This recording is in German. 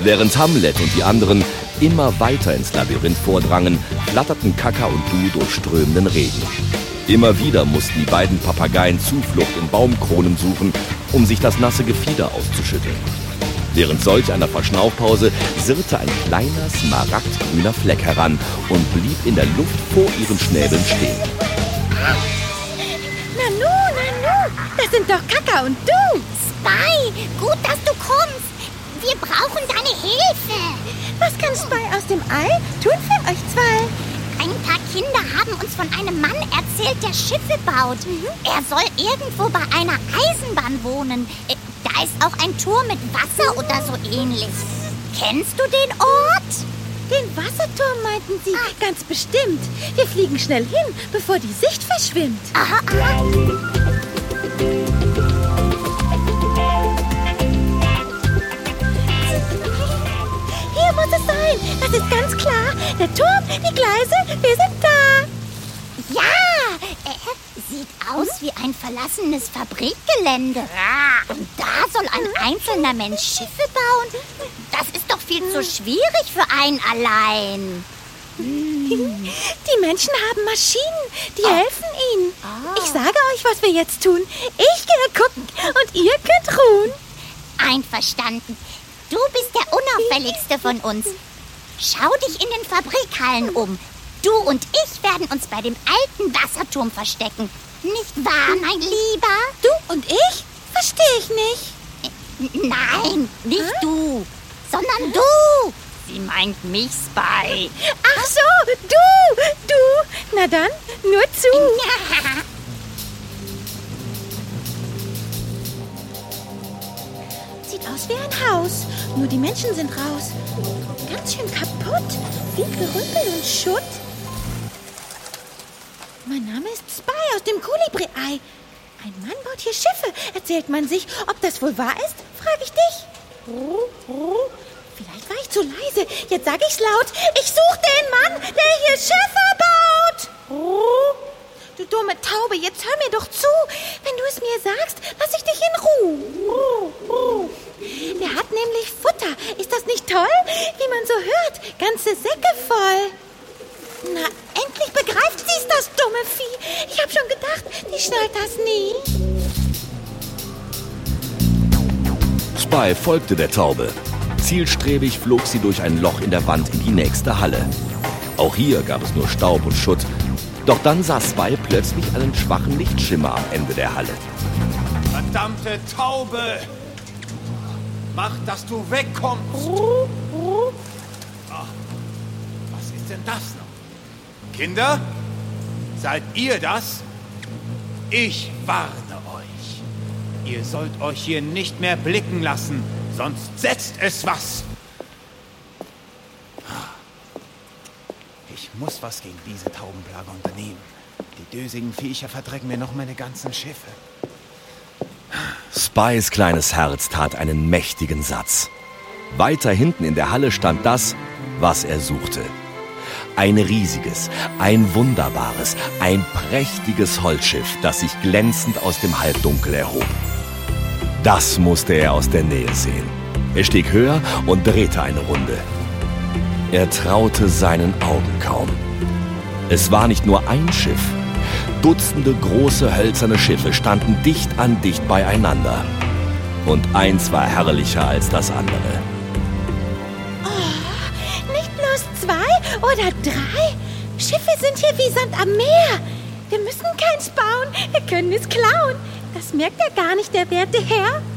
Während Hamlet und die anderen immer weiter ins Labyrinth vordrangen, flatterten Kaka und Du durch strömenden Regen. Immer wieder mussten die beiden Papageien Zuflucht in Baumkronen suchen, um sich das nasse Gefieder auszuschütteln. Während solch einer Verschnaufpause sirrte ein kleiner, smaragdgrüner Fleck heran und blieb in der Luft vor ihren Schnäbeln stehen. Nanu, das sind doch Kaka und Du. Spy, gut, dass du kommst. Wir brauchen deine Hilfe. Was kann Spy aus dem All tun für euch zwei? Ein paar Kinder haben uns von einem Mann erzählt, der Schiffe baut. Er soll irgendwo bei einer Eisenbahn wohnen. Da ist auch ein Turm mit Wasser oder so ähnlich. Kennst du den Ort? Den Wasserturm meinten Sie? Ganz bestimmt. Wir fliegen schnell hin, bevor die Sicht verschwimmt. Aha. Hier muss es sein. Das ist ganz klar. Der Turm, die Gleise, wir sind da. Ja, sieht aus wie ein verlassenes Fabrikgelände. Und da soll ein einzelner Mensch Schiffe bauen? Das ist doch viel zu schwierig für einen allein. Die Menschen haben Maschinen, die helfen ihnen. Ich sage euch, was wir jetzt tun. Ich gehe gucken und ihr könnt ruhen. Einverstanden. Du bist der Unauffälligste von uns. Schau dich in den Fabrikhallen um. Du und ich werden uns bei dem alten Wasserturm verstecken. Nicht wahr, mein Lieber? Du und ich? Verstehe ich nicht. Nein, nicht du, sondern du. Sie meint mich, Spy. Ach so, du. Na dann, nur zu. Ja. Sieht aus wie ein Haus, nur die Menschen sind raus. Ganz schön kaputt, viel Gerümpel und Schutt. Mein Name ist Spy aus dem Kolibri-Ei. Ein Mann baut hier Schiffe, erzählt man sich. Ob das wohl wahr ist, frage ich dich. Vielleicht war ich zu leise. Jetzt sage ich's laut. Ich suche den Mann, der hier Schiffe baut. Du dumme Taube, jetzt hör mir doch zu. Wenn du es mir sagst, lass ich dich in Ruhe. Der hat nämlich Futter. Ist das nicht toll? Wie man so hört, ganze Säcke voll. Na, endlich begreift sie's, das dumme Vieh. Ich hab schon gedacht, die schnallt das nie. Spy folgte der Taube. Zielstrebig flog sie durch ein Loch in der Wand in die nächste Halle. Auch hier gab es nur Staub und Schutt. Doch dann sah Spy plötzlich einen schwachen Lichtschimmer am Ende der Halle. Verdammte Taube! Mach, dass du wegkommst! Was ist denn das noch? Kinder? Seid ihr das? Ich warne euch. Ihr sollt euch hier nicht mehr blicken lassen, sonst setzt es was. Ich muss was gegen diese Taubenplage unternehmen. Die dösigen Viecher verdrecken mir noch meine ganzen Schiffe. Spys kleines Herz tat einen mächtigen Satz. Weiter hinten in der Halle stand das, was er suchte. Ein riesiges, ein wunderbares, ein prächtiges Holzschiff, das sich glänzend aus dem Halbdunkel erhob. Das musste er aus der Nähe sehen. Er stieg höher und drehte eine Runde. Er traute seinen Augen kaum. Es war nicht nur ein Schiff. Dutzende große hölzerne Schiffe standen dicht an dicht beieinander. Und eins war herrlicher als das andere. Oh, nicht bloß 2 oder 3. Schiffe sind hier wie Sand am Meer. Wir müssen keins bauen, wir können es klauen. Das merkt ja gar nicht der werte Herr.